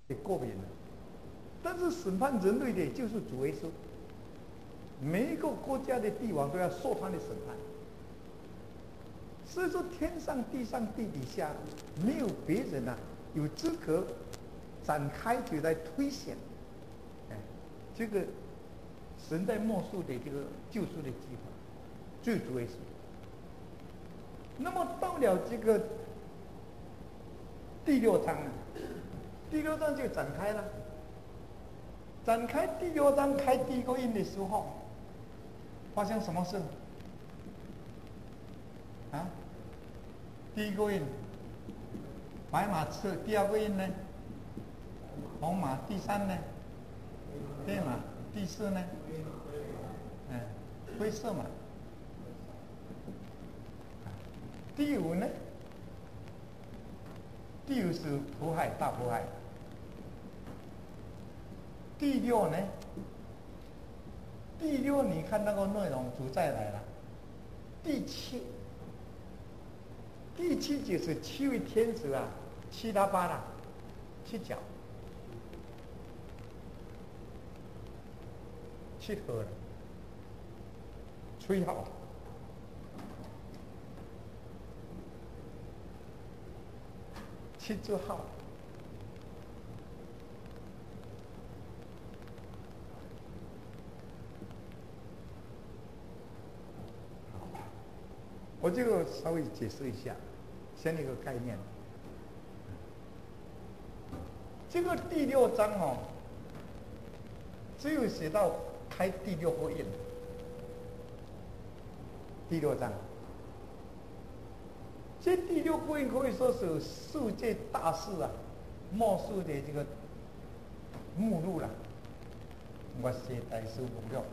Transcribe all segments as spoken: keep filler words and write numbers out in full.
给过敏了。但是审判人类的就是主耶稣，每一个国家的帝王都要受他的审判。所以说，天上、地上、地底下，没有别人啊有资格展开就来推显，哎，这个神在末世的这个救赎的计划，最主耶稣。那么到了这个第六章啊，第六章就展开了。展开第六章开第一个印的时候，发生什么事？啊？第一个印，白马刺；第二个印呢？红马；第三呢？黑马；第四呢？嗯，灰色马；第五呢？第五是迫害，大迫害。第六呢？第六你看那个内容，主再来了。第七，第七就是七位天使啊，七拉八啦，七角，七合了，吹号，七支号。我这个稍微解释一下，先一个概念。这个第六章哦，只有写到开第六个印。第六章，这第六个印可以说是世界大事啊，末世的这个目录了。我写在书目录。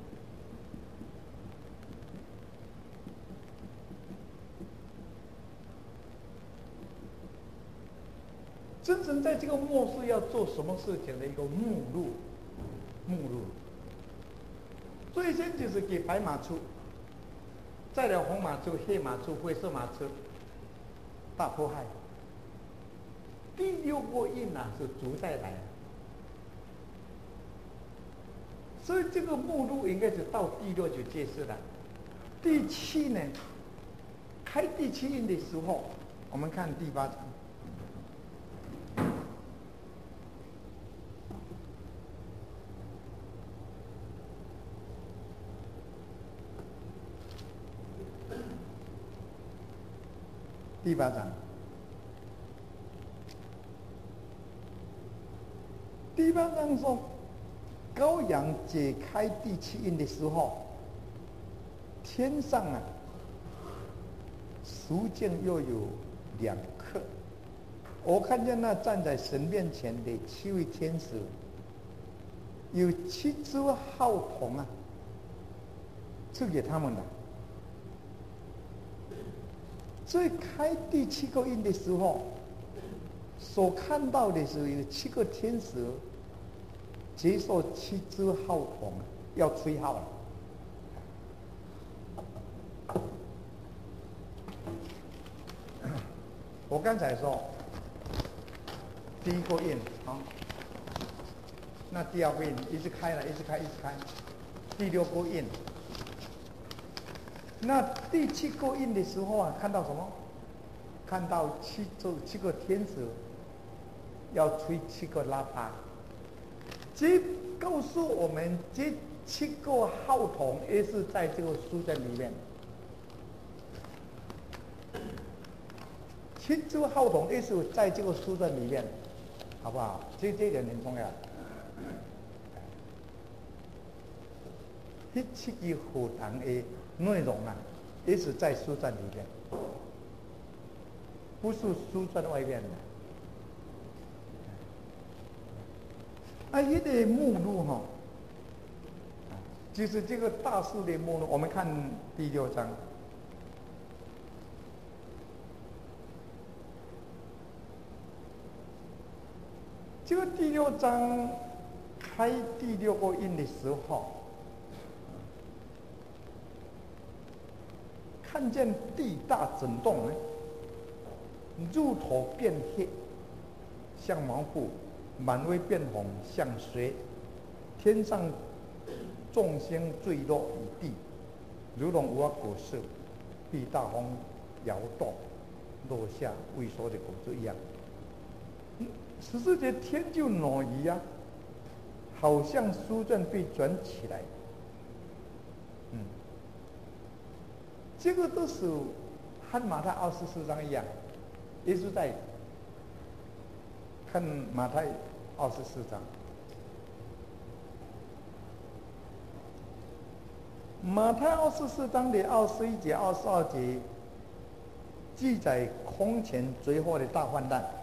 真正在这个末世要做什么事情的一个目录，目录。最先就是给白马出，再来红马出、黑马出、灰色马出，大迫害。第六个印啊是主再来，所以这个目录应该是到第六就结束了。第七呢，开第七印的时候，我们看第八章。第八章，第八章说，羔羊解开第七印的时候，天上啊，属见又有两刻，我看见那站在神面前的七位天使，有七支号筒啊，赐给他们的。所以开第七个印的时候，所看到的是有七个天使接受七支号筒，要吹号了。我刚才说第一个印啊，那第二个印一直开了，一直开，一直开，第六个印。那第七个印的时候啊，看到什么？看到七周七个天使要吹七个喇叭，这告诉我们，这七个号筒也是在这个书卷里面。七支号筒也是在这个书卷里面，好不好？这这一点很重要。这七个号筒的内容啊，也是在书卷里面，不是书卷外面的。啊，这个目录哈、哦，就是这个大事的目录。我们看第六章，这个第六章开第六个印的时候，看见地大震动呢，乳头变黑，像毛布， 满微变红像水，天上众星坠落于地，如同无花果树被大风摇动，落下未熟的果子一样。十四节天就挪移啊，好像书卷被卷起来。嗯，这个都是和马太二十四章一样，耶稣在看马太二十四章。马太二十四章的二十一节、二十二节记载空前绝后的大患难，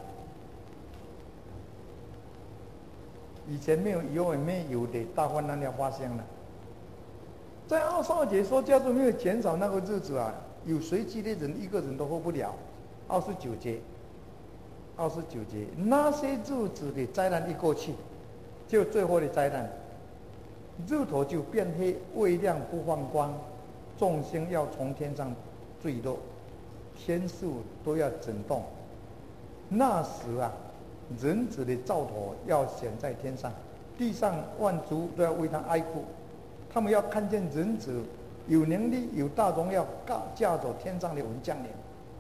以前没有、以后也没有的大患难要发生了。在二十二节说，叫做没有减少那个日子啊，有随机的人一个人都活不了。二十九节，二十九节，那些日子的灾难一过去，就最后的灾难。日头就变黑，月亮不放光，众星要从天上坠落，天数都要震动。那时啊，人子的兆头要显在天上，地上万族都要为他哀哭。他们要看见人子有能力、有大荣耀，驾走天上的云降临。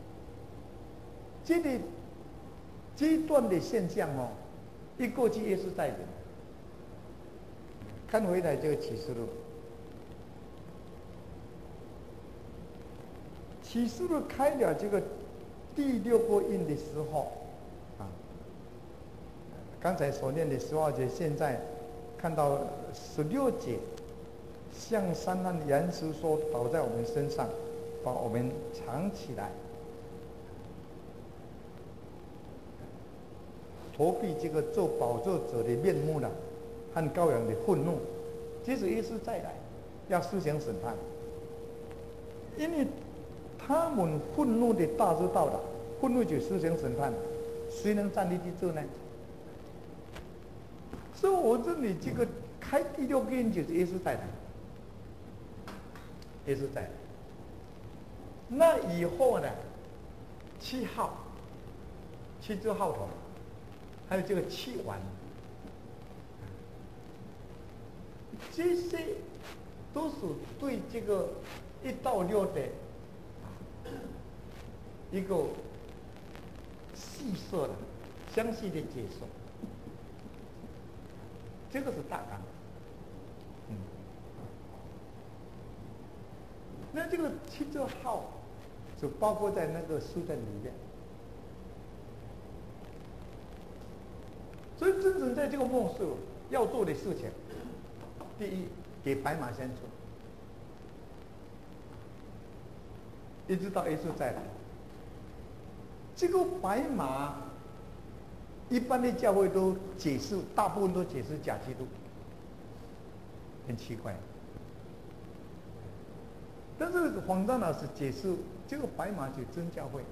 这个阶段的现象哦，一过去也是在的。看回来这个启示录，启示录开了这个第六个印的时候，啊，刚才所念的十二节，现在看到十六节，像山和岩石说倒在我们身上，把我们藏起来，逃避这个做宝座者的面目了。和羔羊的愤怒，即使耶稣再来，要施行审判，因为他们愤怒的大日到了，愤怒就施行审判，谁能站立得住呢？所以我认为这个开第六个印就是耶稣再来，耶稣再来。那以后呢？七号，七只号头，还有这个七丸。这些都是对这个一到六的一个细说的、详细的解说。这个是大纲。嗯，那这个七座号就包括在那个书卷里面。所以真正在这个末世要做的事情，第一，给白马先出，一直到耶稣再来。这个白马，一般的教会都解释，大部分都解释假基督，很奇怪。但是黄章老师解释，这个白马就真教会。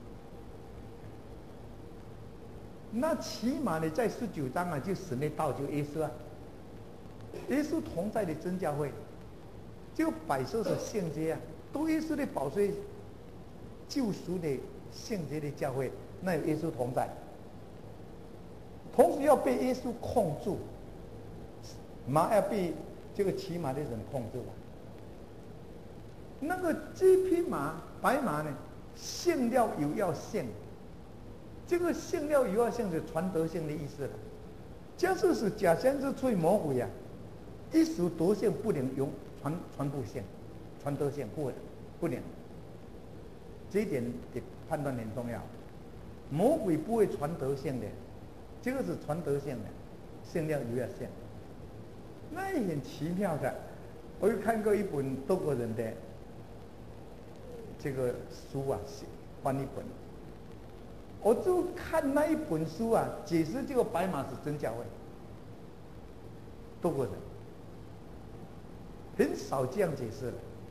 那起码呢，在十九章啊，就使那道就耶稣啊。耶稣同在的真教会，就摆设是圣洁啊，都耶稣的宝血救赎的圣洁的教会，那有耶稣同在。同时要被耶稣控住，马要被这个骑马的人控制了。那个这匹马白马呢，献了有要献，这个献了有要献是传德性的意思了。假设是假先知出于魔鬼啊。一时得性不能用传传布性、传德性不不能，这一点的判断很重要。魔鬼不会传德性的，这个是传德性的，性量有要性。那也很奇妙的，我有看过一本德国人的这个书啊，翻一本，我就看那一本书啊，解释这个白马是真教会，德国人。很少这样解释了。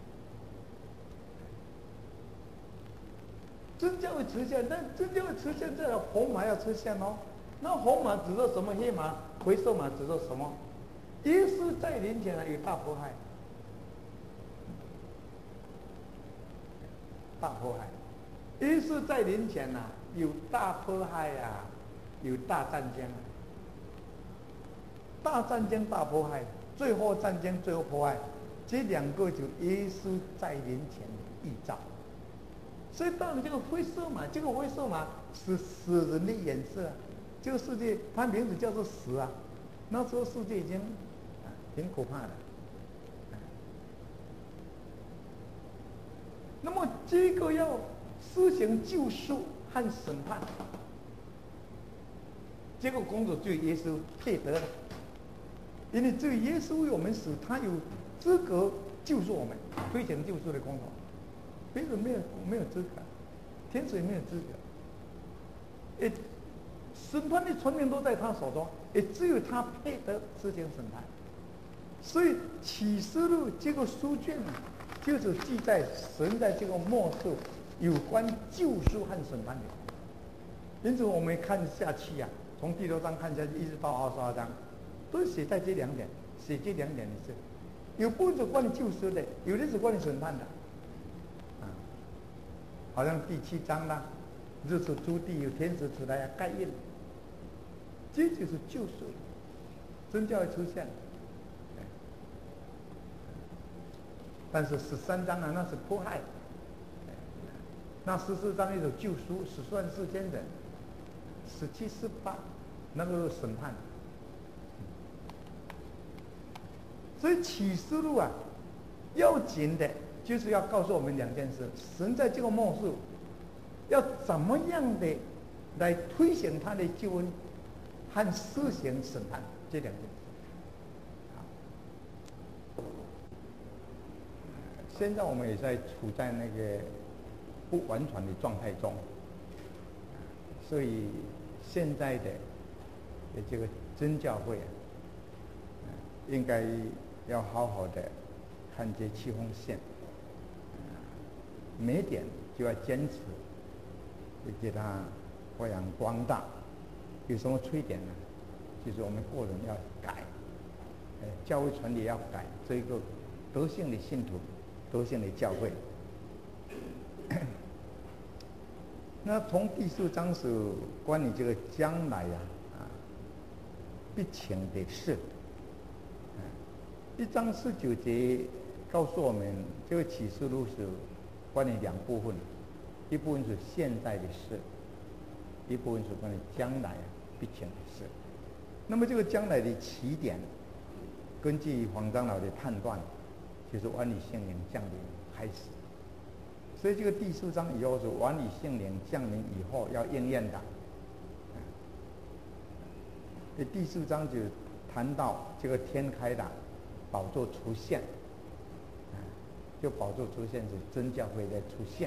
真教会出现，但真教会出现在红马要出现哦。那红马指着什么？黑马、回收马指着什么？耶稣在临前呢，有大迫害，大迫害。耶稣在临前呢，有大迫害啊，有大战争啊。 大战争大迫害，最后战争最后迫害，这两个就耶稣在人前的预兆。所以到了这个灰色马，这个灰色马是死人的颜色啊，这个世界它名字叫做死啊。那时候世界已经啊很可怕了。那么这个要施行救赎和审判，这个工作只有耶稣配得了，因为只有耶稣为我们死，他有资格救赎我们，推行救赎的工作，别人没有没有资格，天使也没有资格。诶，审判的权柄都在他手中，也只有他配得施行审判。所以启示录这个书卷啊，就是记载神在这个末世有关救赎和审判的。因此我们看下去啊，从第六章看下去，一直到二十二章，都是写在这两点，写这两点的事。有部分是关于救赎的，有的是关于审判的。啊，好像第七章啦，日出朱地有天使出来啊盖印，这就是救赎，真教会出现。但是十三章啊，那是迫害；那十四章一种救赎，十算四千人；十七、十八那个是审判。所以启示录啊，要紧的就是要告诉我们两件事：神在这个末世要怎么样的来推行他的救恩和施行审判这两件事。现在我们也在处在那个不完全的状态中，所以现在的这个真教会啊，应该要好好的看这七红线，每点就要坚持，给它发扬光大。有什么缺点呢？就是我们个人要改，呃，教会传理要改，这一个德性的信徒。德性的教会，那从第四章是关于这个将来呀啊必情的事，一章十九节告诉我们，这个启示录是关于两部分，一部分是现在的事，一部分是关于将来必情的事。那么这个将来的起点，根据黄长老的判断。就是万里圣灵降临开始，所以这个第四章以后是万里圣灵降临以后要应验的。这第四章就谈到这个天开了，宝座出现，就宝座出现是真教会在出现，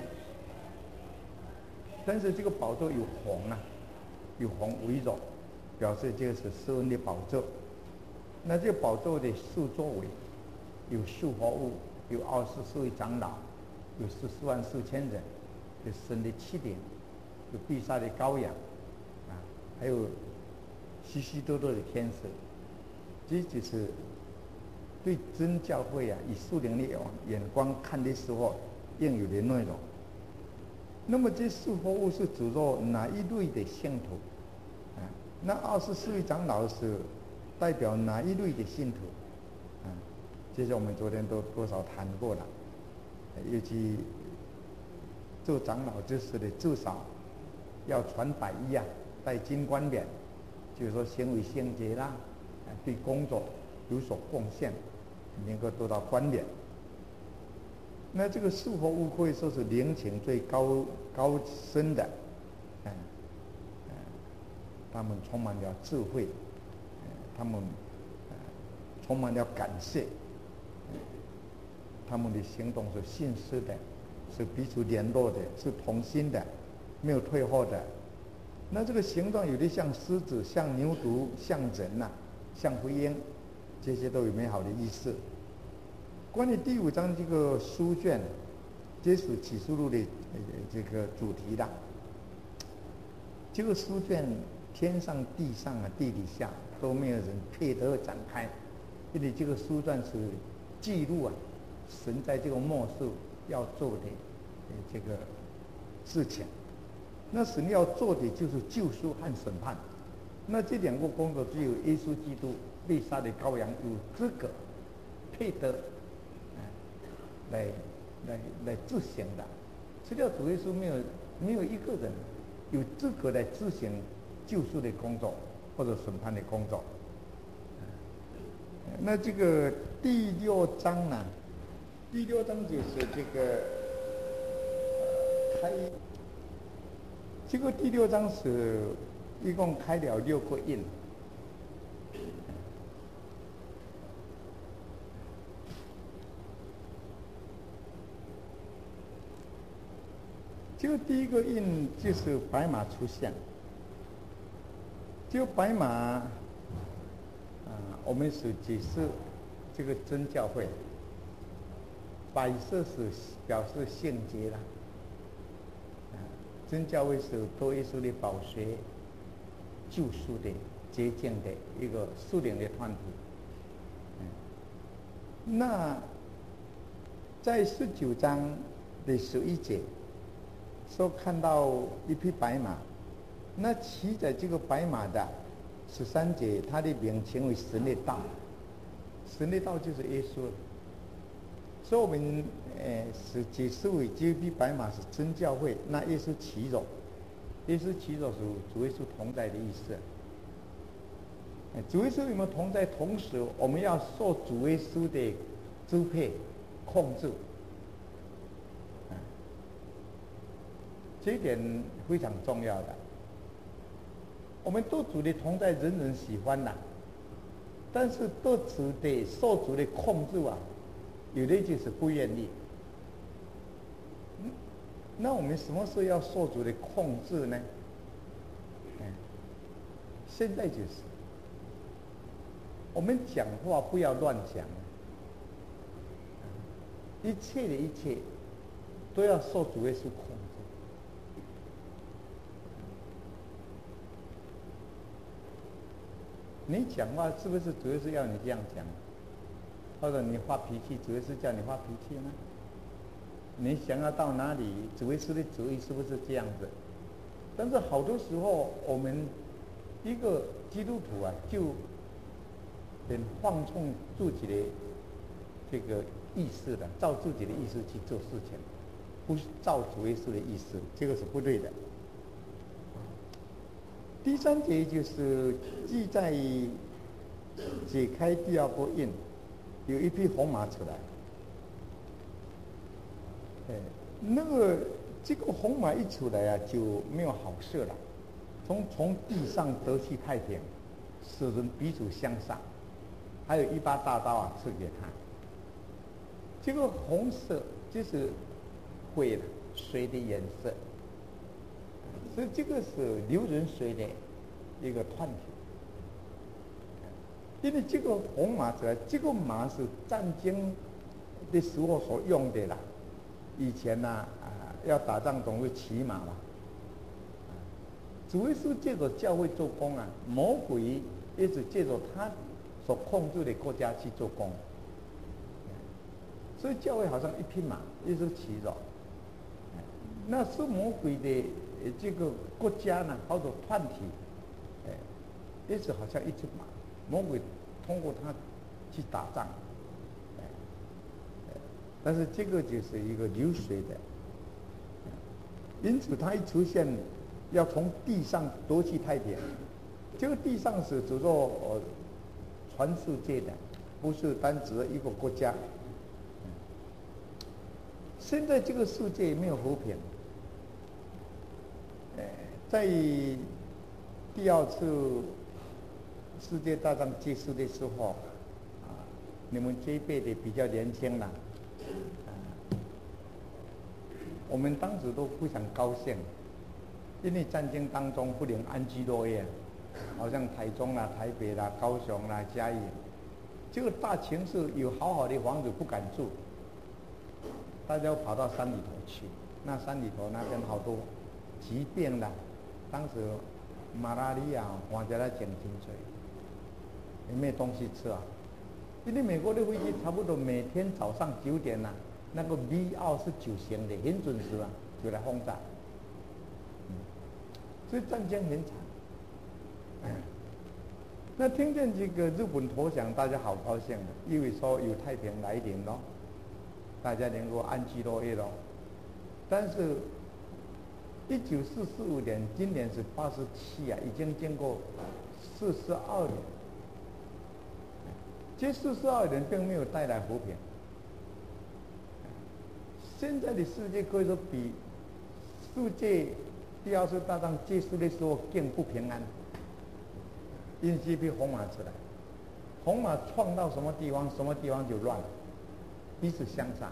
但是这个宝座有红啊，有红围绕，表示这个是施恩的宝座。那这个宝座的四周围。有树活物，有二十四位长老，有十四万四千人，有神的七点，有必杀的羔羊，啊，还有许许多多的天使。这就是对真教会啊，以属灵的眼光看的时候应有的内容。那么这树活物是指着哪一类的信徒？啊，那二十四位长老是代表哪一类的信徒？啊？这些我们昨天都多少谈过了，尤其做长老之时的，至少要穿白衣啊，戴金冠冕，就是说行为圣洁啦，对工作有所贡献，能够得到冠冕。那这个树活物可以说是灵情最高高深的，嗯嗯，他们充满了智慧，嗯、他们、呃、充满了感谢。他们的行动是信实的，是彼此联络的，是同心的，没有退后的。那这个行动有的像狮子，像牛犊，像人呐、啊，像回鹰，这些都有美好的意思。关于第五章这个书卷，这是启示录的这个主题的。这个书卷天上地上啊，地底下都没有人配得展开，因为这个书卷是记录啊。神在这个末世要做的这个事情，那神要做的就是救赎和审判， 那这两个工作只有耶稣基督被杀的羔羊有资格、配得，啊，来来来执行的。除了主耶稣，没有没有一个人有资格来执行救赎的工作或者审判的工作。那这个第六章呢？第六章就是这个呃开，这个第六章是一共开了六个印。这个第一个印就是白马出现，这个白马啊，我们是解释这个真教会。白色是表示圣洁啦，啊，真教会是多耶稣的宝血救赎的洁净的一个属灵的团体。嗯，那在十九章的十一节说看到一匹白马，那骑在这个白马的十三节，他的名称为神的道，神的道就是耶稣。所以我们呃是解释为这匹白马是真教会，那耶稣骑着，耶稣骑着是主耶稣同在的意思。主耶稣有没有同在？同时我们要受主耶稣的支配、控制，啊，这一点非常重要的。我们对主的同在，人人喜欢呐，但是对主的受主的控制啊。有的就是不愿意，嗯，那我们什么时候要受主的控制呢？嗯，现在就是，我们讲话不要乱讲，一切的一切都要受主耶稣控制。你讲话是不是主耶稣要你这样讲？或者你发脾气，主耶稣叫你发脾气呢？你想要到哪里，主耶稣的旨意是不是这样子？但是好多时候，我们一个基督徒啊，就很放纵自己的这个意识了，照自己的意思去做事情，不是照主耶稣的意思，这个是不对的。第三节就是记在解开第二个印。有一匹红马出来，哎，那个这个红马一出来啊，就没有好事了。从从地上得去太平，使人彼此相杀，还有一把大刀啊赐给他。这个红色就是会水的颜色，所以这个是流人水的一个团体。因为这个红马出来，这个马是战争的时候所用的啦。以前呢、啊，啊，要打仗总会骑马嘛。主耶稣借着教会做工啊，魔鬼也是借着他所控制的国家去做工。所以教会好像一匹马，耶稣骑着。那是魔鬼的这个国家呢，或者团体，哎，也是好像一匹马。魔鬼通过他去打仗，但是这个就是一个流水的，因此他一出现，要从地上夺去太平。这个地上是指做呃全世界的，不是单指一个国家。现在这个世界没有和平，在第二次世界大战结束的时候，啊，你们这一辈的比较年轻了，啊，我们当时都非常高兴，因为战争当中不能安居乐业，好像台中啦、台北啦、高雄啦、嘉义，这个大城市有好好的房子不敢住，大家跑到山里头去，那山里头那边好多疾病啦，当时马拉利亚患者来减轻水。也没有东西吃啊，因为美国的飞机差不多每天早上九点呐、啊，那个 V 二十九型的很准时啊，就来轰炸。嗯，所以战争很惨。 那听见这个日本投降，大家好高兴的，因为说有太平来临咯，大家能够安居乐业咯。但是，一九四四五年，今年是八十七啊，已经经过四十二年。这四十二年并没有带来和平。现在的世界可以说比世界第二次大战结束的时候更不平安。因这批红马出来，红马闯到什么地方，什么地方就乱了，彼此相杀。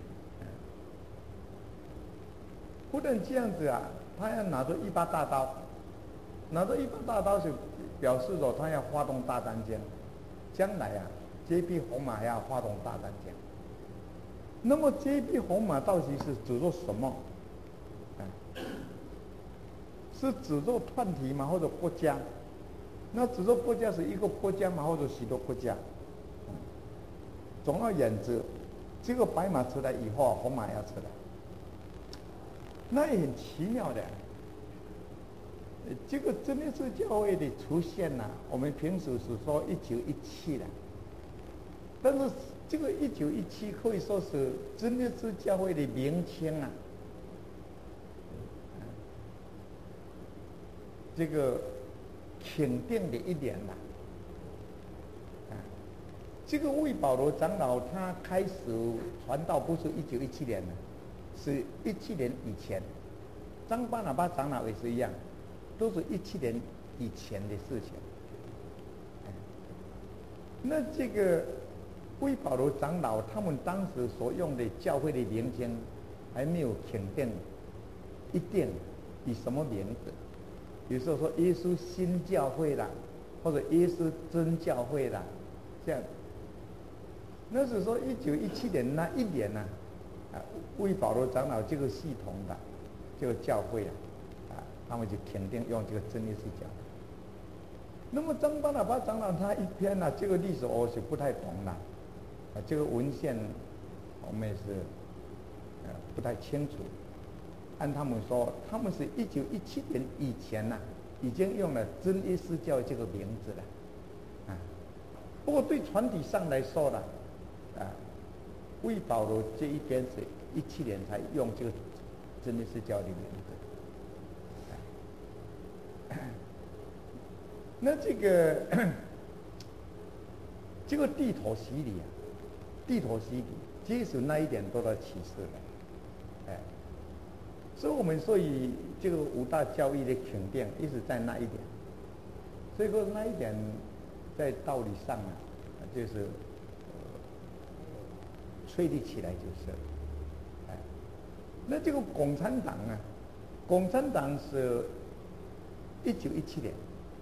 不但这样子啊，他要拿着一把大刀，拿着一把大刀就表示着他要发动大战争。将来啊，这批红马要发动大战争。那么这批红马到底是指着什么？啊，是指着团体吗？或者国家？那指着国家是一个国家吗？或者许多国家？嗯，总而言之，这个白马出来以后，红马要出来，那也很奇妙的。这个真的是教会的出现呐、啊。我们平时是说一九一七的，但是这个一九一七可以说是真的是教会的名称啊。这个肯定的一点呐、啊，这个魏保罗长老他开始传道不是一九一七年了，是一七年以前。张巴拿巴长老也是一样，都是一七年以前的事情。那这个魏保罗长老他们当时所用的教会的名称还没有肯定一定以什么名字。有时候说耶稣新教会啦，或者耶稣真教会啦，这样。那是说一九一七年那一年呢、啊，啊，魏保罗长老这个系统的这个教会啊，啊，他们就肯定用这个真耶稣教。那么张巴拿巴长老他一篇呢、啊，这个历史我是不太懂了，啊，这个文献我们也是呃不太清楚。按他们说，他们是一九一七年以前呢、啊，已经用了真耶稣教这个名字了，啊，不过对团体上来说呢，啊，魏保罗这一边是一七年才用这个真耶稣教的名字，啊、那这个这个地妥洗礼啊，地妥洗礼，接受那一点得到启示了。所以我们所以这个五大教义的肯定一直在那一点，所以说那一点在道理上啊，就是、呃、确立起来就是，哎，那这个共产党啊，共产党是一九一七年，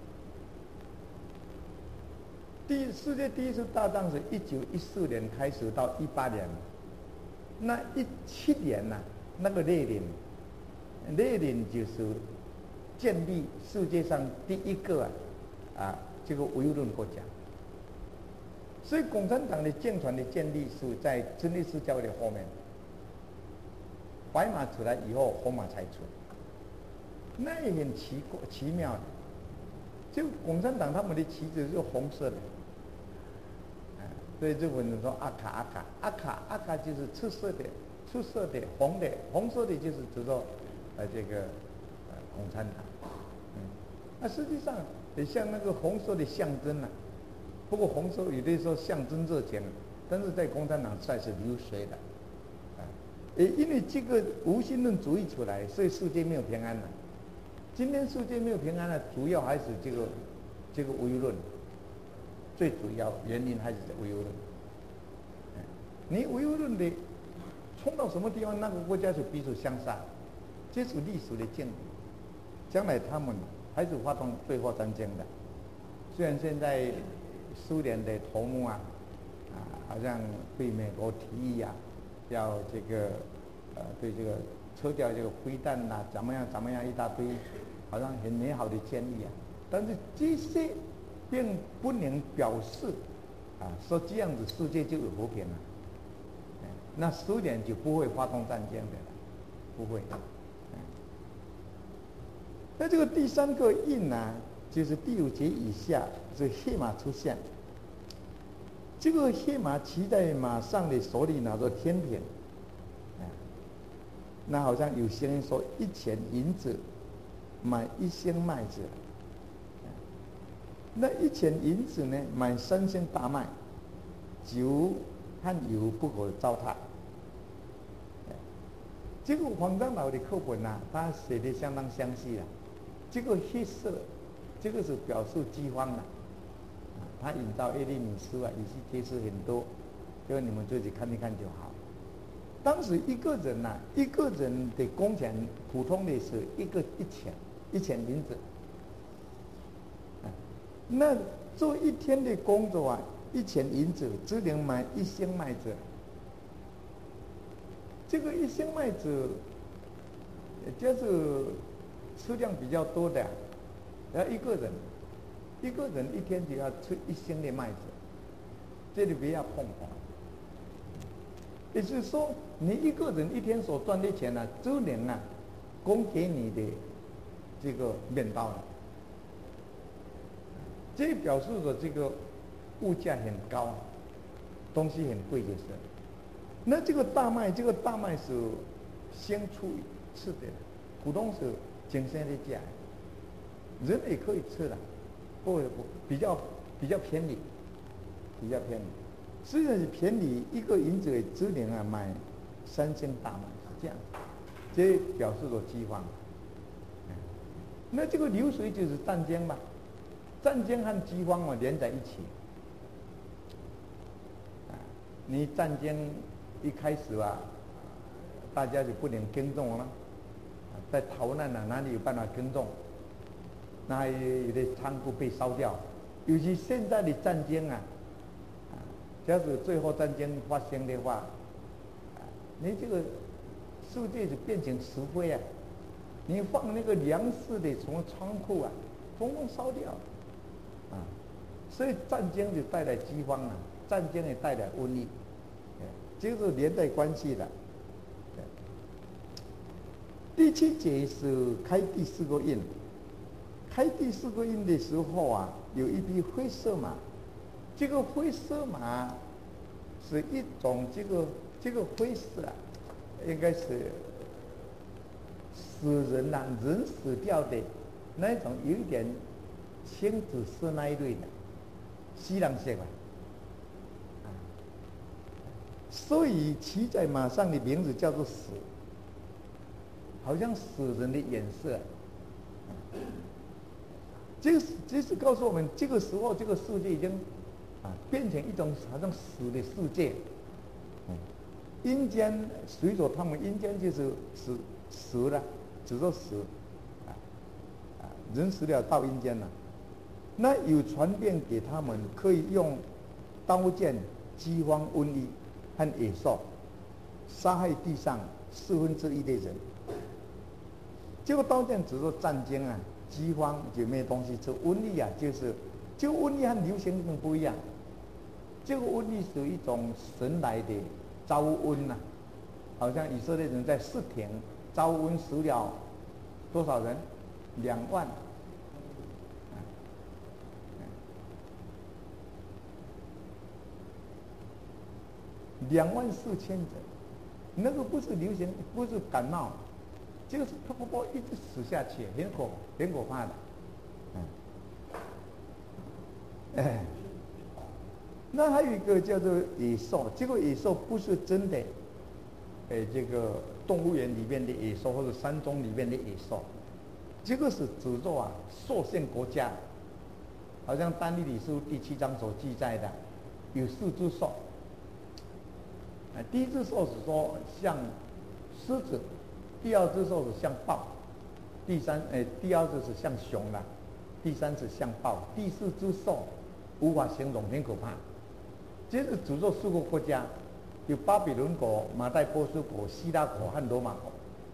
第一世界第一次大战是一九一四年开始到一八年，那一七年呐、啊，那个列宁。列宁就是建立世界上第一个啊，啊这个唯物论国家，所以共产党的政权的建立是在真耶稣教的后面。白马出来以后，红马才出，那也很奇怪奇妙的。就共产党他们的旗帜是红色的，啊，所以日本人说阿卡阿卡阿卡阿卡就是赤色的、赤色的、红的，红色的就是指说。呃，这个呃，共产党，嗯，那实际上也像那个红色的象征啊。不过红色有的时候象征热情，但是在共产党算是流水的，啊，也因为这个无神论主义出来，所以世界没有平安了。今天世界没有平安了，主要还是这个这个唯物论，最主要原因还是在唯物论。嗯，你唯物论的冲到什么地方，那个国家就彼此相杀。这是历史的证据，将来他们还是发动对华战争的。虽然现在苏联的头目啊，啊，好像对美国提议啊，要这个呃，对这个抽掉这个飞弹呐、啊，怎么样怎么样一大堆，好像很美好的建议啊。但是这些并不能表示啊，说这样子世界就有和平了，那苏联就不会发动战争的了，不会。那这个第三个印呢、啊， 就是第五节以下是黑马出现。这个黑马骑在马上的手里拿着天平，啊，那好像有些人说一钱银子买一升麦子，啊，那一钱银子呢买三升大麦，酒和油不可糟蹋。这个黄长老的课本啊，他写的相当详细了。这个黑色，这个是表示饥荒了。啊，他引到耶利米书啊，以西结书很多，这个你们自己看一看就好。当时一个人呐、啊，一个人的工钱普通的是一个一钱，一钱银子。啊，那做一天的工作啊，一钱银子只能买一升麦子。这个一升麦子，就是吃量比较多的，然后一个人，一个人一天只要吃一升的麦子，这里不要碰红。也就是说，你一个人一天所赚的钱呢、啊，只能啊，供给你的这个面包了。这表示着这个物价很高，东西很贵就是。那这个大麦，这个大麦是先出吃的，普通是精鲜的价，人也可以吃的，不不比较比较便宜，比较便宜。虽然是便宜，一个银子只能啊买三升大麦，是这样，这表示了饥荒。那这个流水就是战争嘛，战争和饥荒啊连在一起。啊，你战争一开始啊，大家就不能耕种了，在逃难啊，哪里有办法耕种？那有的仓库被烧掉，尤其现在的战争啊，啊，假使最后战争发生的话，啊，你这个世界就变成石灰啊！你放那个粮食的从仓库啊，统统烧掉，啊，所以战争就带来饥荒啊，战争也带来瘟疫。这个是连带关系的。第七节是开第四个印，开第四个印的时候啊，有一匹灰色马，这个灰色马是一种这个这个灰色啊，应该是死人呐、啊，人死掉的那种，有一点青紫色那一类的，西洋色吧。所以骑在马上的名字叫做死，好像死人的颜色。这个这是告诉我们，这个时候这个世界已经啊变成一种好像死的世界。嗯，阴间随着他们阴间就是死死了，只说死，啊啊人死了到阴间了，那有传遍给他们，可以用刀剑、饥荒、瘟疫和野兽杀害地上四分之一的人。这个刀剑只是战争啊，饥荒就没东西吃，瘟疫啊就是这个瘟疫和流行病不一样，这个瘟疫是一种神来的招瘟呐、啊，好像以色列人在四田招瘟死了多少人？两万。两万四千人，那个不是流行，不是感冒，这个是噗噗噗一直死下去，很可很可怕的。嗯，哎，那还有一个叫做野兽，这个野兽不是真的，哎，这个动物园里面的野兽或者山中里面的野兽，这个是指着啊受限国家，好像但以理书第七章所记载的，有四只兽。啊，第一只兽是说像狮子，第二只兽是像豹，第三，诶，第二只是像熊啦，第三只像豹，第四只兽无法形容，很可怕。这是诅咒四个国家，有巴比伦国、马代波斯国、希腊国和罗马国。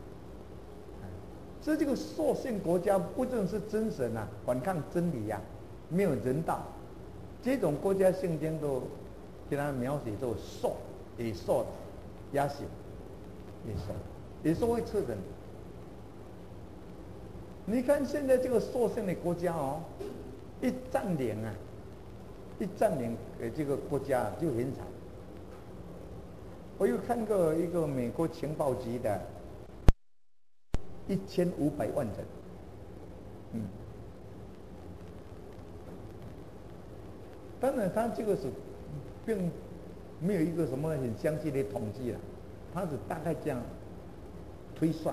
所以这个受限国家不正是真神啊，反抗真理呀、啊，没有人道，这种国家圣经都给它描写作兽。野兽的亚型，野兽，野兽会吃人。 你看现在这个受限的国家哦，一占领啊，一占领呃这个国家就很惨。我有看过一个美国情报局的，一千五百万人，嗯，当然他这个是并没有一个什么很详细的统计了，他是大概这样推算。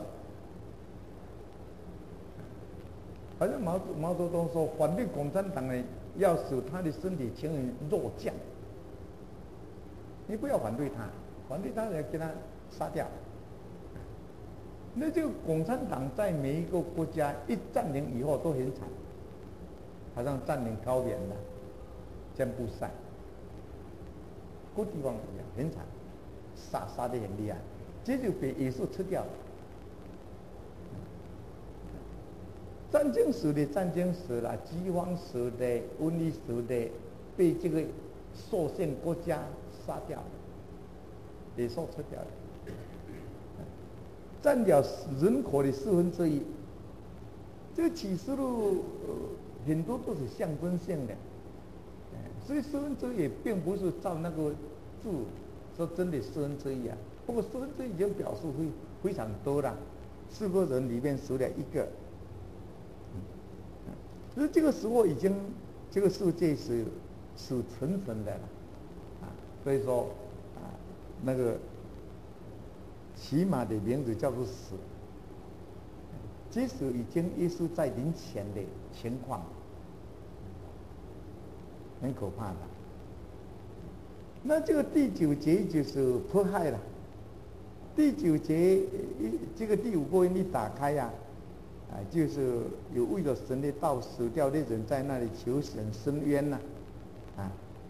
好像毛毛泽东说，反对共产党呢，要使他的身体情形弱降。你不要反对他，反对他要给他杀掉。那这个共产党在每一个国家一占领以后都很惨，好像占领高原了、柬埔寨，各地方一样很惨，杀杀得很厉害，这就被野兽吃掉了。战争时的战争死了，饥荒时的、瘟疫时的，被这个受限国家杀掉了，野兽吃掉了，占掉人口的四分之一。这个启示录、呃、很多都是象征性的，所以四分之一也并不是照那个字说真的四分之一啊。不过四分之一已经表示非非常多了，四个人里面死了一个。所以这个时候已经，这个世界是死沉沉的了，啊，所以说啊，那个起码的名字叫做死，即使已经耶稣在临前的情况，很可怕的。那这个第九节就是迫害了，第九节一这个第五个音一打开呀、啊。啊，就是有为了神的道死掉的人在那里求神伸冤呐、啊，啊！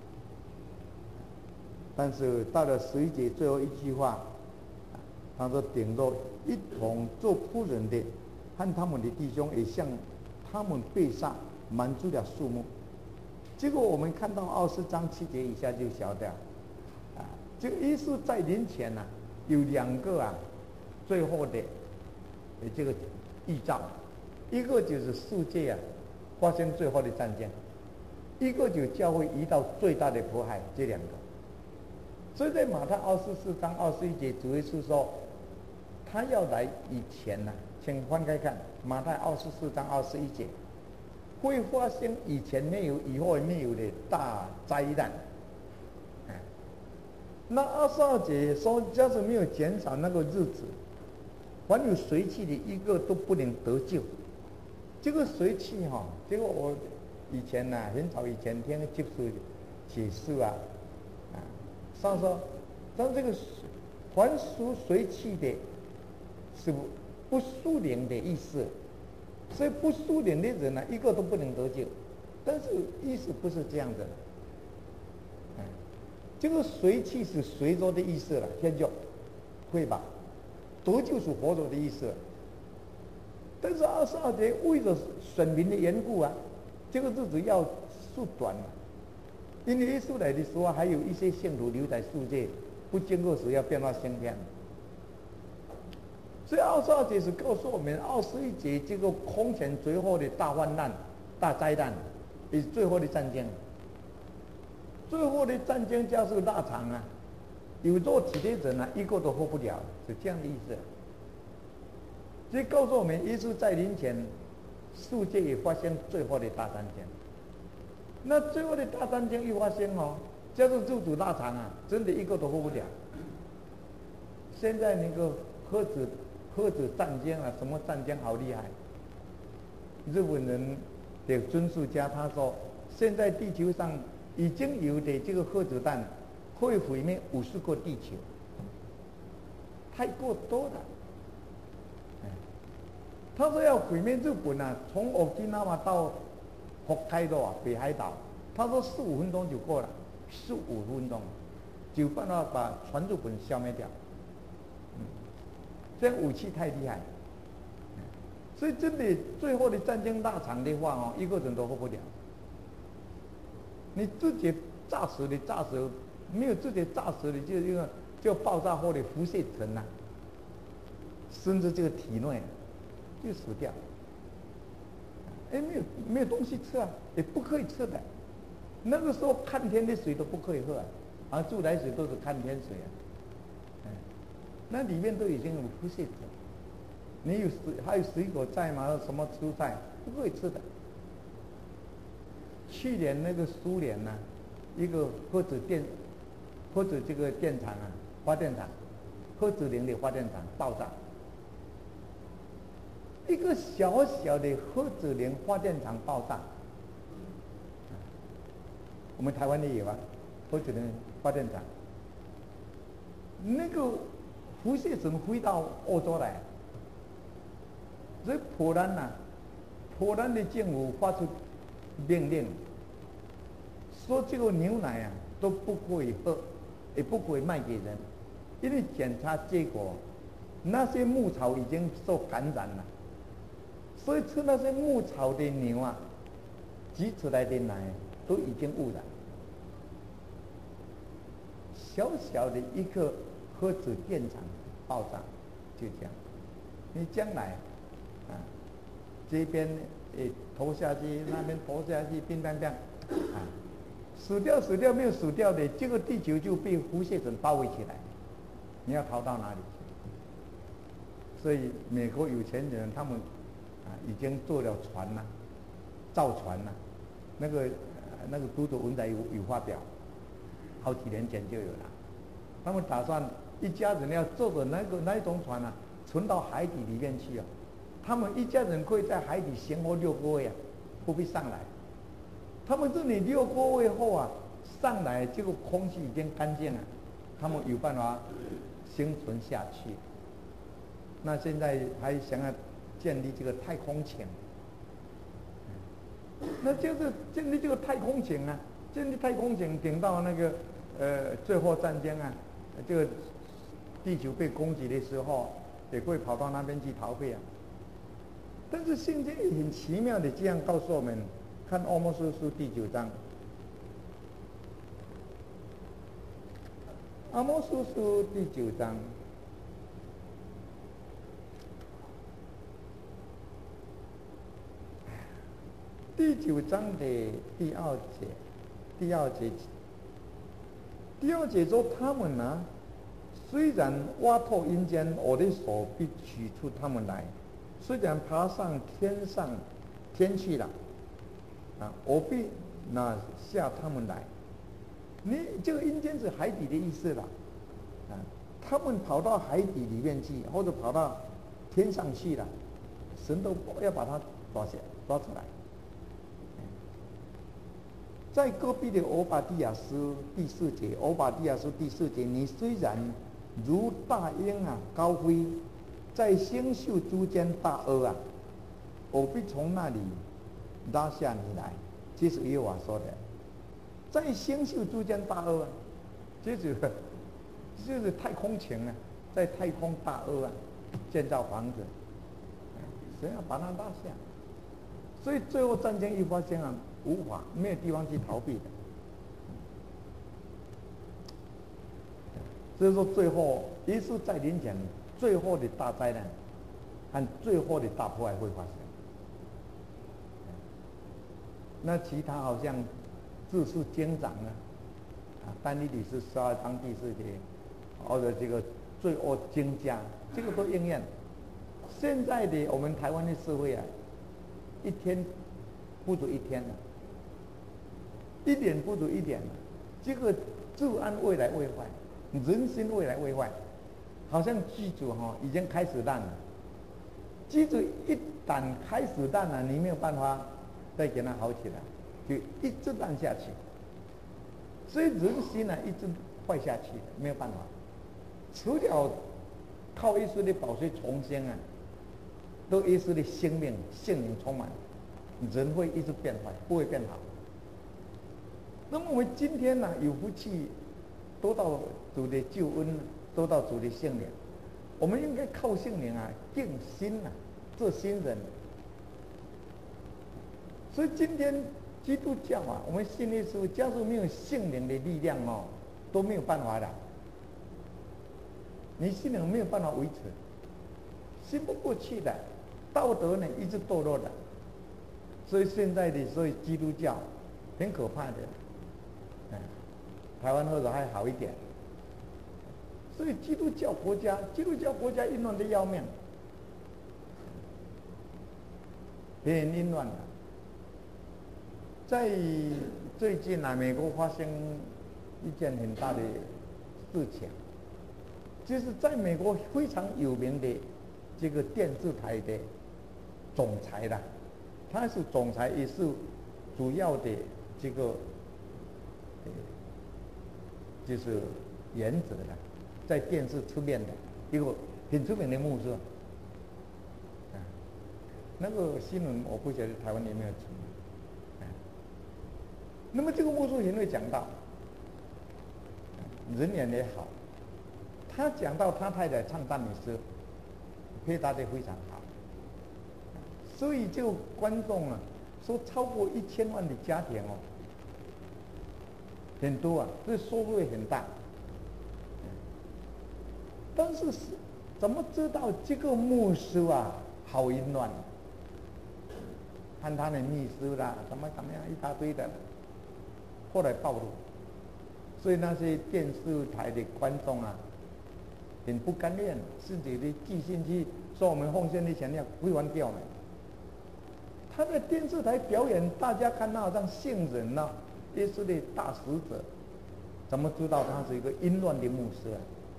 但是到了十一节最后一句话，啊、他说：“顶着一同做仆人的和他们的弟兄也向他们被杀，满足了数目。”结果我们看到二十章七节以下就晓得，啊，这个耶稣在临前呢、啊，有两个啊，最后的这个。预兆，一个就是世界啊发生最后的战争，一个就教会遇到最大的迫害，这两个。所以在马太二十四章二十一节，主耶稣说，他要来以前呢、啊，请翻开看马太二十四章二十一节，会发生以前没有、以后没有的大灾难。哎，那二十二节说，假使没有减少那个日子。凡有随气的一个都不能得救。这个随气哈，这个我以前呐、啊，很早以前听接触解释啊，啊，上说，当这个凡属随气的，是不属灵的意思，所以不属灵的人呢、啊，一个都不能得救。但是意思不是这样的，啊，这个随气是随着的意思了，天就会吧。得救是活着的意思，但是二十二节为了选民的缘故啊，这个日子要缩短了，因为耶稣来的时候还有一些信徒留在世界，不经过时要变化升天。所以二十二节是告诉我们，二十一节这个空前最后的大患难、大灾难，也是最后的战争。最后的战争就是大场啊。有肉体的人啊，一个都活不了，是这样的意思。所以告诉我们，耶稣在临前，世界也发生最后的大战争。那最后的大战争一发生哦，叫做入主大场啊，真的一个都活不了。现在那个核子核子战争啊，什么战争好厉害？日本人的军事家他说，现在地球上已经有的这个核子弹。会毁灭五十个地球，太过多了。他说要毁灭日本啊，从奥基纳瓦到北海道啊，北海道，他说十五分钟就够了，十五分钟就办法把全日本消灭掉。嗯，这武器太厉害，所以真的最后的战争大场的话哦，一个人都活不了。你自己炸死的炸死。没有自己炸死的，就是一个就爆炸后的辐射层呐、啊，甚至这个体内就死掉。 哎，没有没有东西吃啊，也不可以吃的。那个时候看天的水都不可以喝啊，啊，自来水都是看天水啊。哎，那里面都已经有辐射者。你有水还有水果菜吗？什么蔬菜不可以吃的。去年那个苏联呢、啊，一个核子电核子这个电厂啊，发电厂，核子能的发电厂爆炸。一个小小的核子能发电厂爆炸，我们台湾也有啊，核子能发电厂。那个辐射怎么飞到欧洲来？所以波兰呐、啊，波兰的政府发出命令，说这个牛奶啊都不可以喝，也不可以卖给人，因为检查结果，那些牧草已经受感染了，所以吃那些牧草的牛啊，挤出来的奶都已经污染。小小的一个核子电厂爆炸，就这样，你将来。啊，这边诶投下去，那边投下去，乒乓乓，啊，死掉死掉没有死掉的，这个地球就被辐射层包围起来，你要逃到哪里去？所以美国有钱人他们啊已经做了船了、啊，造船了、啊，那个、呃、那个读者文摘有有发表，好几年前就有了，他们打算一家人要坐着那个那一种船啊，沉到海底里面去啊。他们一家人可以在海底生活六个月啊，不必上来。他们这里六个月后啊，上来这个空气已经干净了，他们有办法生存下去。那现在还想要建立这个太空艇，那就是建立这个太空艇啊，建立太空艇，等到那个呃最后战争啊，这个地球被攻击的时候，也会跑到那边去逃避啊。但是圣经也很奇妙的这样告诉我们，看《阿摩司书》第九章，《阿摩司书》第九章，第九章的第二节，第二节，第二节说他们呢、啊，虽然挖透阴间，我的手必取出他们来。虽然爬上天上天去了，啊，我必拿下他们来。你这个阴间是海底的意思了，啊，他们跑到海底里面去，或者跑到天上去了，神都要把他抓下抓出来。在隔壁的欧巴底亚书第四节，欧巴底亚书第四节，你虽然如大鹰啊高飞。在星宿之间大鳄啊，我必从那里拉下你来。这是耶和华说的。在星宿之间大鳄啊，这就是就是太空艇啊，在太空大鳄啊建造房子，谁要把它拉下？所以最后战争一发生啊，无法没有地方去逃避的。所以说最后耶稣在临前。最后的大灾难和最后的大破坏会发生。那其他好像自是增长啊，啊，但以理是十二章第四节，或者这个罪恶增加，这个都应验。现在的我们台湾的社会啊，一天不如一天了、啊，一点不如一点了、啊，这个治安未来未坏，人心未来未坏。好像机组哈、哦、已经开始烂了，机组一旦开始烂了，你没有办法再给它好起来，就一直烂下去。所以人心呢、啊、一直坏下去，没有办法。除了靠耶稣的宝血重生啊，都耶稣的生命圣灵充满，人会一直变坏，不会变好。那么我们今天呢、啊、有福气，得到主的救恩。都到主的圣灵，我们应该靠圣灵啊，定心啊，做新人。所以今天基督教啊，我们信耶稣，假如没有圣灵的力量哦，都没有办法的。你信灵没有办法维持，信不过去的，道德呢一直堕落的。 所以现在的所以基督教很可怕的，嗯，台湾或者还好一点。所以基督教国家，基督教国家淫乱的要命，很淫乱的。在最近啊，美国发生一件很大的事情，就是在美国非常有名的这个电视台的总裁啦，他是总裁，也是主要的这个，呃，就是原则的，在电视出面的一个很出名的牧师。啊，那个新闻我不晓得台湾有没有出。那么这个牧师也会讲到，人缘也好，他讲到他太太唱赞美诗，配搭的非常好，所以这个观众啊，说超过一千万的家庭哦，很多啊，这收入也很大。但是是怎么知道这个牧师啊好淫乱？看他的秘书啦，怎么怎么样一大堆的。后来暴露，所以那些电视台的观众啊，很不甘愿，自己的寄信去说我们奉献的钱要归还掉了。他在电视台表演，大家看他好像圣人呐、啊，耶稣的大使者，怎么知道他是一个淫乱的牧师啊？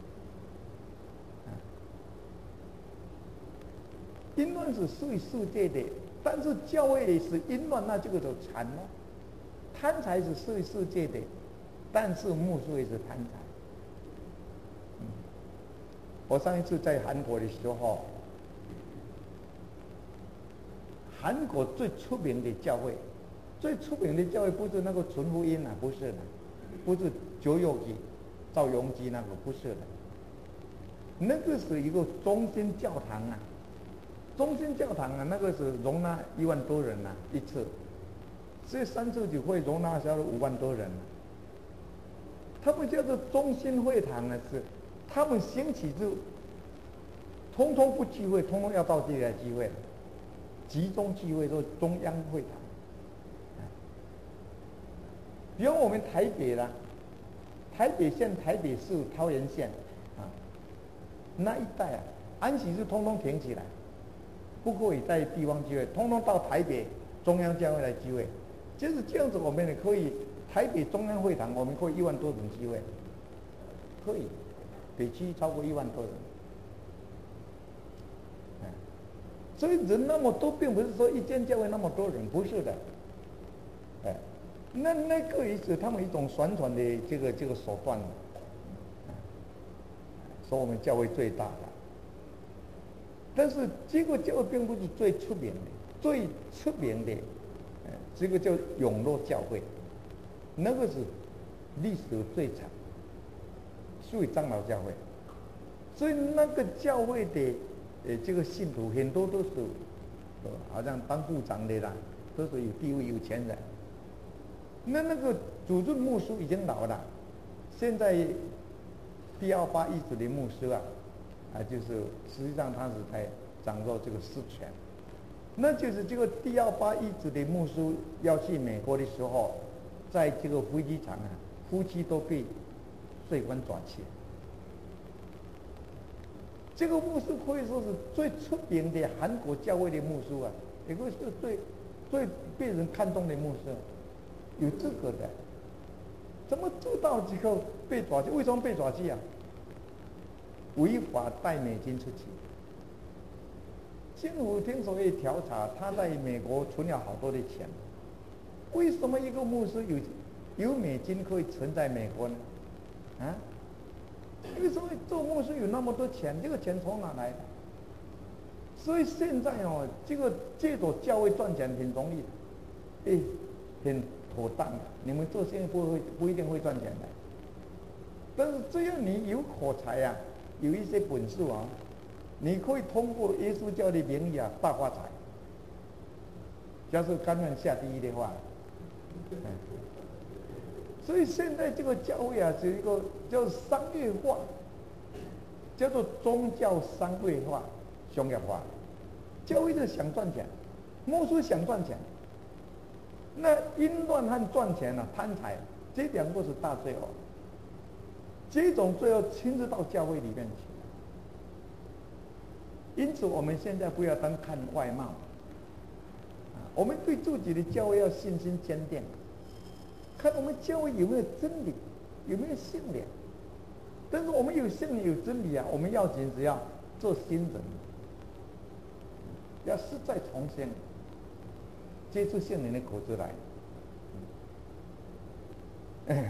淫乱是属于世界的，但是教会是淫乱，那这个就惨了。贪财是属于世界的，但是牧师也是贪财。嗯，我上一次在韩国的时候，韩国最出名的教会，最出名的教会不是那个纯福音啊，不是的，不是九友基、赵永基那个，不是的，那个是一个中心教堂啊，中心教堂啊，那个是容纳一万多人啊一次。所以三次聚会容纳下了五万多人，他们叫做中心会堂呢，是他们兴起就通通不聚会，通通要到这里来聚会，集中聚会，说中央会堂。比如我们台北啦，台北县、台北市、桃园县啊，那一带啊，安息日通通停起来，不可以在地方聚会，通通到台北中央教会来聚会。就是这样子，我们也可以台北中央会堂，我们可以一万多人聚会，可以，北区超过一万多人。所以人那么多，并不是说一间教会那么多人，不是的。哎，那那个也是他们一种宣传的这个这个手段，说我们教会最大的，但是这个教会并不是最出名的，最出名的。这个叫永乐教会，那个是历史最长，属于长老教会，所以那个教会的呃这个信徒很多都是，呃好像当部长的啦，都是有地位有钱人。那那个主任牧师已经老了，现在第二八一子的牧师啊，啊就是实际上他是在掌握这个实权。那就是这个第二八一子的牧师要去美国的时候，在这个飞机场啊，夫妻都被税官抓去。这个牧师可以说是最出名的韩国教会的牧师啊，也可以是最最被人看重的牧师，有资格的。怎么知道这个被抓去？为什么被抓去啊？违法带美金出去。政府听说一调查，他在美国存了好多的钱，为什么一个牧师有有美金可以存在美国呢？啊？为什么做牧师有那么多钱？这个钱从哪来的？所以现在哦，这个借着教会赚钱很容易，哎，很妥当的。你们做生意不会不一定会赚钱的，但是只要你有口才啊，有一些本事啊。你可以通过耶稣教的名义啊大发财，假设甘愿下地狱的话，嗯，所以现在这个教会啊是一个叫商业化，叫做宗教商业化、商业化。教会就想赚钱，牧师想赚钱， 那淫乱和赚钱啊，贪财，这两个是大罪恶。这种罪恶亲自到教会里面去。因此，我们现在不要单看外貌，啊，我们对自己的教会要信心坚定，看我们教会有没有真理，有没有信仰。但是我们有信仰有真理啊，我们要紧只要做新人，要实在重生，接触圣灵的果子来。嗯，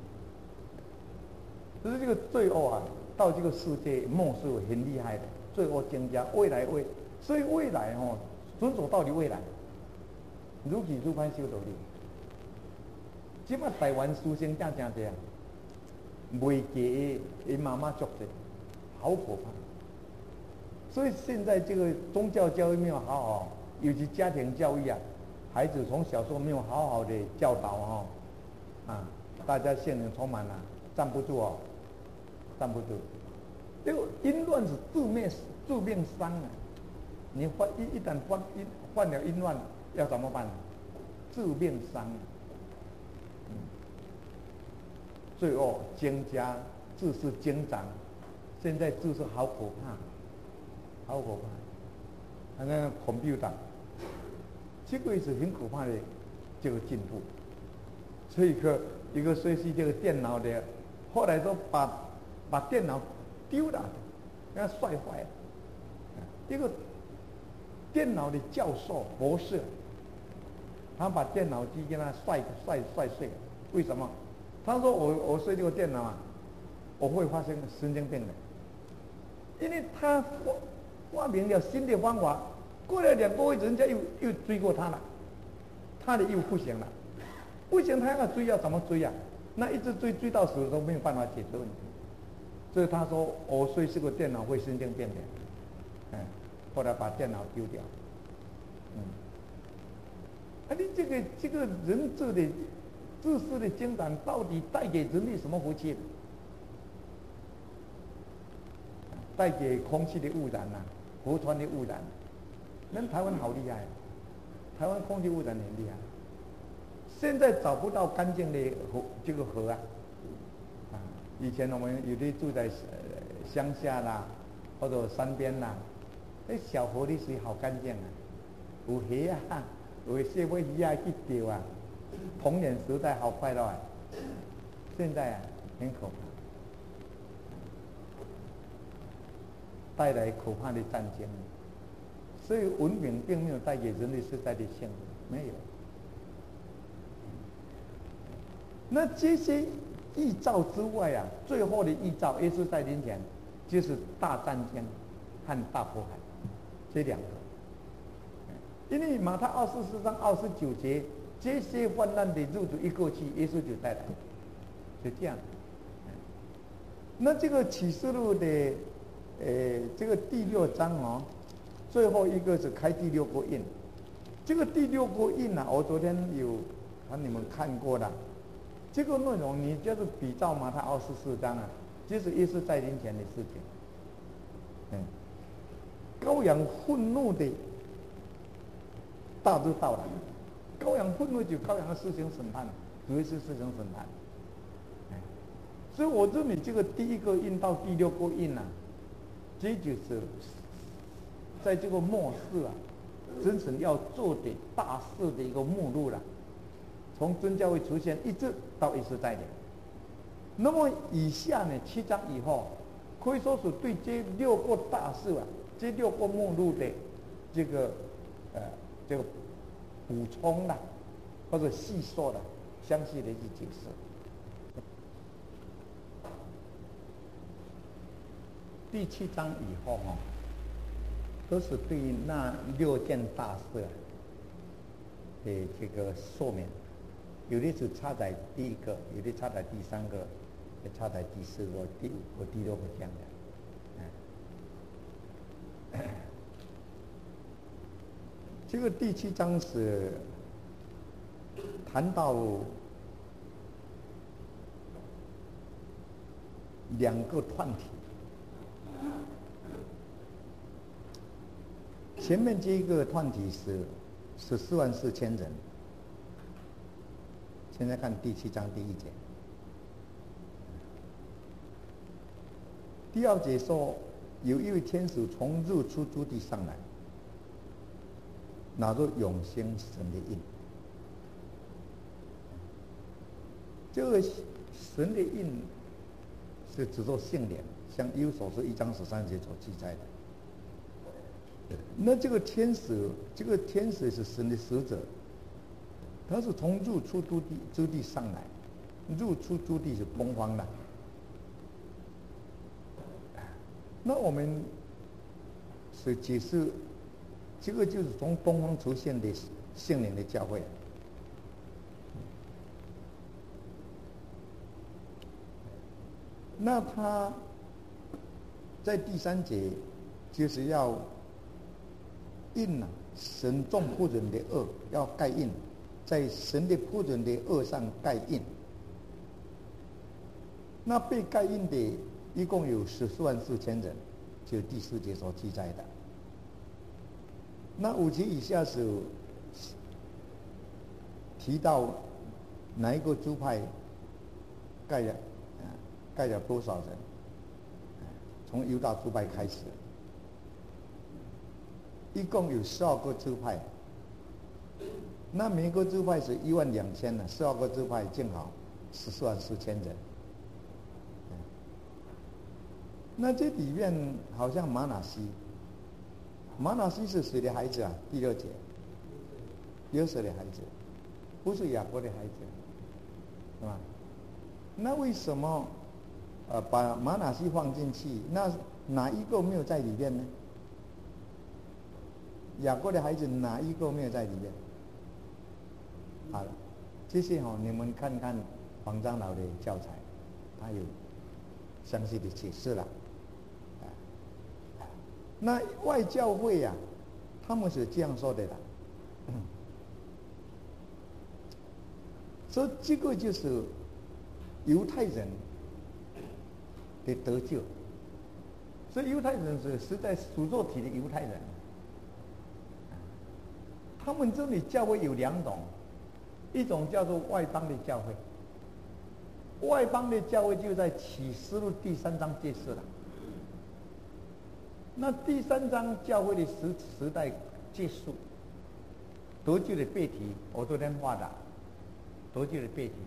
就是这个罪恶啊，到这个世界末世很厉害的。罪恶增加，未来未，所以未来哦，遵守到底未来，如期如盼修道理。即摆台湾书生囝真济啊，未嫁的妈妈足济，好可怕。所以现在这个宗教教育没有好好，尤其家庭教育啊，孩子从小时候没有好好的教导哦，啊，大家心灵充满了，站不住哦，站不住。这个淫乱是致命致命伤啊！你患一一旦患淫患了淫乱，要怎么办？致命伤。嗯，罪恶增加，自私增长。现在自私好可怕，好可怕。那个 computer， 这个是很可怕的这个进步。所以个一个学习这个电脑的，后来都把把电脑丢了，给他摔坏了。一个电脑的教授博士，他把电脑机给他摔摔摔碎了。为什么？他说我我摔这个电脑啊，我会发生神经病的，因为他发发明了新的方法，过了两个月，人家又又追过他了，他的又不行了，不行他要追要怎么追啊？那一直追追到死都没有办法解决问题。所以他说我睡这个电脑会神经病的，嗯，后来把电脑丢掉，嗯，啊，你这个这个人质的知识的增长，到底带给人类什么福气？带给空气的污染呐、啊，河川的污染，那台湾好厉害，台湾空气污染很厉害，现在找不到干净的河，这个河啊。以前我们有的住在乡下啦，或者山边啦，那小河的水好干净啊，有鱼啊，有些尾鱼啊去钓啊，童年时代好快乐啊。现在啊，很可怕，带来可怕的战争。所以文明并没有带给人类实在的幸福，没有。那这些预兆之外啊，最后的预兆耶稣在临前，就是大战争和大迫害这两个。因为马太二十四章二十九节，这些患难的日子一过去，耶稣就带来，就这样。那这个启示录的，呃，这个第六章哦，最后一个是开第六个印。这个第六个印啊，我昨天有让你们看过了。这个内容你就是比照马太二十四章啊，就是耶稣在临前的事情。嗯，羔羊愤怒的大日到来，羔羊愤怒就羔羊施行审判，主耶稣施行审判。嗯，所以我认为这个第一个印到第六个印啊，这就是在这个末世啊，真神要做的大事的一个目录了。从真教会出现一直到耶稣再临，那么以下呢七章以后，可以说是对这六个大事啊，这六个目录的这个呃这个补充啦，或者细说了，详细的去解释。第七章以后哈、哦，都是对于那六件大事啊的这个说明。有的是插在第一个，有的插在第三个，也插在第四个、第五个、第六个这样的。嗯，这个第七章是谈到两个团体，前面这一个团体是十四万四千人。 现在看第七章第一节。第二节说，有一位天使从日出之地上来，拿着永生神的印。这个神的印是指着圣灵，像以弗所书一章十三节所记载的。那这个天使，这个天使是神的使者，他是从日出之地之地上来，日出之地是东方的。那我们是解释，这个就是从东方出现的圣灵的教会。那他在第三节就是要印啊神众仆人的恶，要盖印，在神的仆人的恶上盖印。那被盖印的一共有十四万四千人，就第四节所记载的。那五节以下是提到哪一个支派盖了，啊，盖了多少人？从犹大支派开始，一共有十二个支派。那每个支派是一万两千呢，十二个支派正好十四万四千人。那这里面好像玛拿西，玛拿西是谁的孩子啊？第六节，约瑟的孩子，不是雅各的孩子，是吧？那为什么呃把玛拿西放进去？那哪一个没有在里面呢？雅各的孩子哪一个没有在里面？好了，这些哈、哦、你们看看黄长老的教材，他有详细的解释了。那外教会啊，他们是这样说的啦，嗯，所以这个就是犹太人的得救。所以犹太人是实在属肉体的犹太人。他们这里教会有两种，一种叫做外邦的教会，外邦的教会就在启示录第三章解释了。那第三章教会的时时代结束，得救的背题，我昨天画的，得救的背题。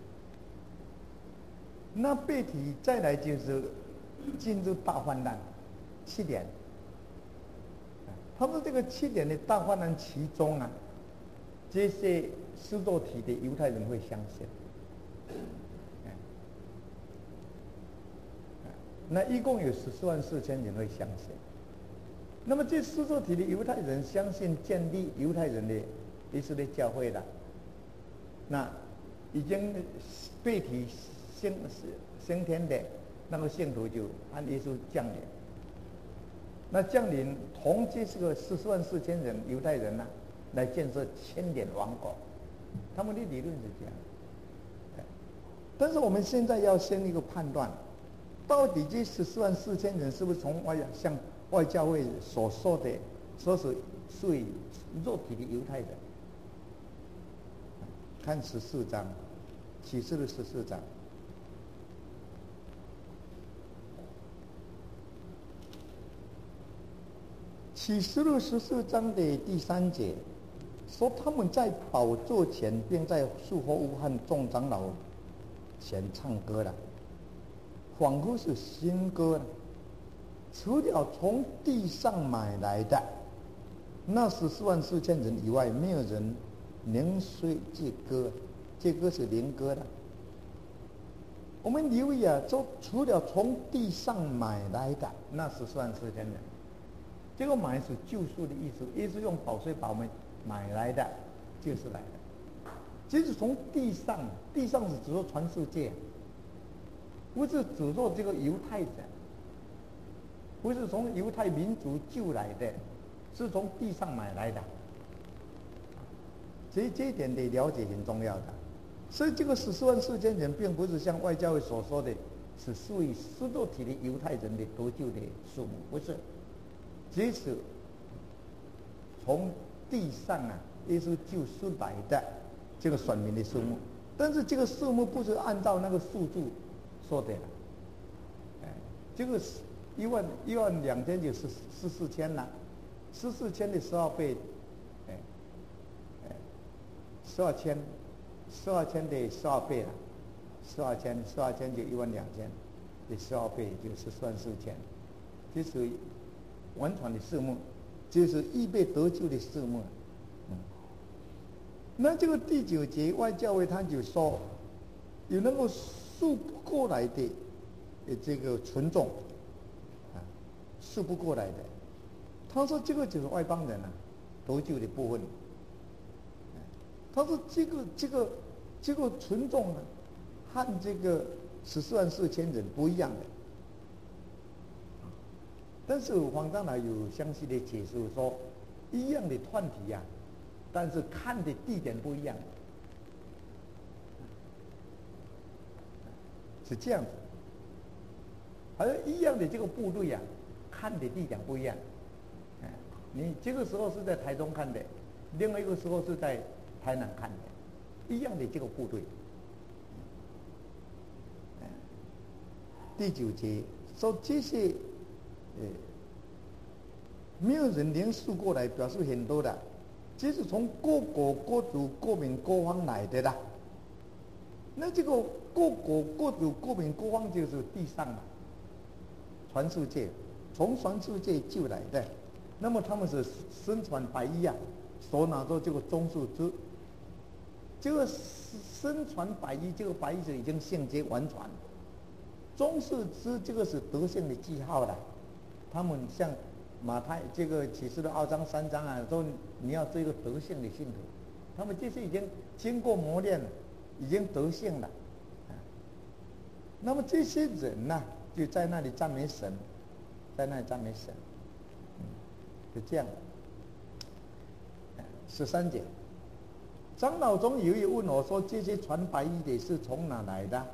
那背题再来就是进入大患难，七年。他们这个七年的大患难其中啊，这些实作体的犹太人会相信。那一共有十四万四千人会相信。那么这实作体的犹太人相信建立犹太人的以色列教会了，那已经被提升升天的那个信徒就按耶稣降临。那降临同这是个十四万四千人犹太人呢、啊，来建设千年王国，他们的理论是这样。但是我们现在要先一个判断，到底这十四万四千人是不是从外像外教会所说的，说是属于肉体的犹太人？看十四章，启示录十四章。启示录十四章的第三节说，他们在宝座前，并在树和屋和众长老前唱歌了，仿佛是新歌了。除了从地上买来的那十四万四千人以外，没有人能说这歌，这歌是灵歌的。我们留意啊，说除了从地上买来的那十四万四千人，这个买是救赎的意思，耶稣用宝税把我们买来的，就是来的。这是从地上，地上是指说全世界，不是指说这个犹太人，不是从犹太民族救来的，是从地上买来的。所以这一点得了解很重要的。所以这个十四万四千人，并不是像外教会所说的，是属于实肉体的犹太人的得救的数目，不是。只是从地上啊，耶稣救出来的这个选民的数目， 但是这个数目不是按照那个数字说的了，哎，这个是一万一万两千就是十四千了，十四千的十二倍，哎，哎，十二千，十二千的十二倍了，十二千十二千就一万两千，的十二倍就是算四千，这是完全的数目，就是预备得救的数目。嗯，那这个第九节外教会他就说，有能够数不过来的这个群众，啊，数不过来的。他说这个就是外邦人啊，得救的部分。他说这个这个这个群众呢，和这个十四万四千人不一样的。但是黄长老有详细的解释说，一样的团体呀、啊，但是看的地点不一样，是这样子。而一样的这个部队呀、啊，看的地点不一样。哎，你这个时候是在台中看的，另外一个时候是在台南看的，一样的这个部队。哎，第九节说这些。呃，没有人连数过来，表示很多的，这是从各国各族各民各方来的啦。那这个各国各族各民各方就是地上嘛，全世界，从全世界就来的。那么他们是身穿白衣啊，手拿着这个棕树枝。这个身穿白衣，这个白衣是已经圣洁完全。棕树枝这个是得胜的记号了。他们像马太这个启示的二章三章啊，说你要做一个得胜的信徒，他们这些已经经过磨练了，已经得胜了，啊，那么这些人呢、啊，就在那里赞美神，在那里赞美神，嗯，就这样。十三节，长老中有一问我说：“这些穿白衣的是从哪来的？”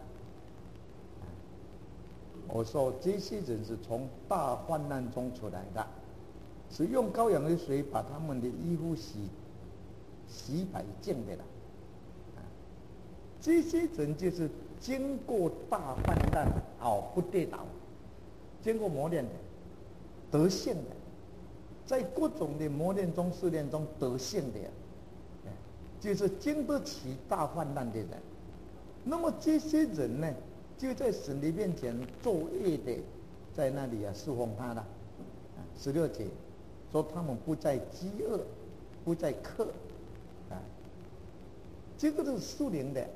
我说这些人是从大患难中出来的，是用羔羊的水把他们的衣服洗洗白净的了。啊，这些人就是经过大患难哦不跌倒，经过磨练的，得胜的，在各种的磨练中试炼中得胜的，就是经得起大患难的人。那么这些人呢？就在神的面前昼夜的在那里啊侍奉他了。十六节说他们不再饥饿，不再渴，啊，这个是属灵的，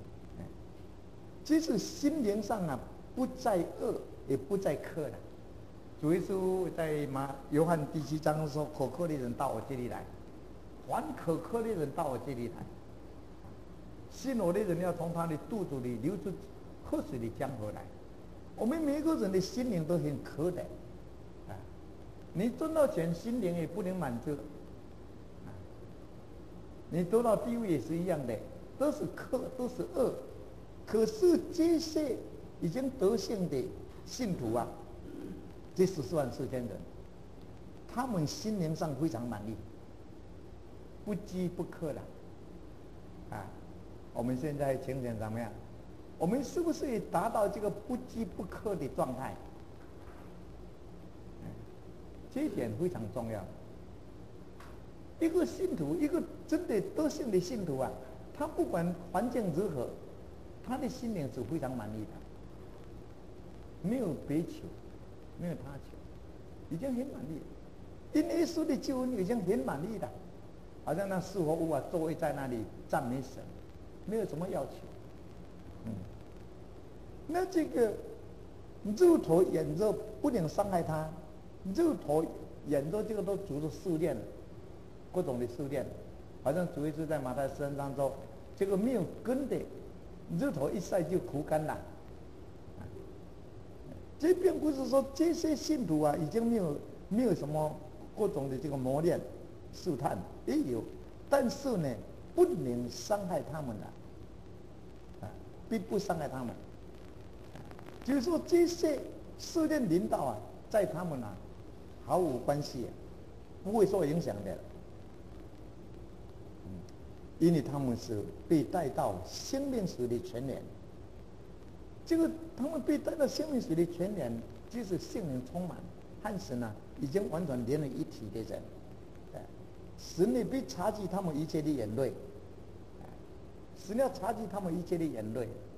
就是心灵上啊不再饿，也不再渴了。主耶稣在马约翰第七章说：“口渴的人到我这里来，凡口渴的人到我这里来，信我的人要从他的肚子里流出喝水的江河来。”我们每一个人的心灵都很渴的，啊，你赚到钱，心灵也不能满足，啊，你得到地位也是一样的，都是渴，都是饿。可是这些已经得胜的信徒啊，这十四万四千人，他们心灵上非常满意，不饥不渴了，啊，我们现在情形怎么样？我们是不是也达到这个不饥不渴的状态？这一点非常重要。一个信徒，一个真的得胜的信徒啊，他不管环境如何，他的心灵是非常满意的，没有别求，没有他求，已经很满意了。因耶稣的救恩已经很满意了，好像那四活物啊，都会在那里赞美神，没有什么要求。嗯，那这个肉头眼肉不能伤害他，肉头眼肉这个都主着试炼，各种的试炼，好像主耶稣在马太十三章中，这个没有根的肉头一晒就枯干了。这并不是说这些信徒啊已经没有没有什么各种的这个磨练试探也有，但是呢不能伤害他们了。并不伤害他们，就是说这些试炼领导啊，在他们啊毫无关系，不会受影响的。嗯， 因为他们是被带到生命水的泉源。这个他们被带到生命水的泉源，就是圣灵充满，和神啊已经完全连为一体的人。神也必察觉他们一切的眼泪，神要察觉他们一切的眼泪。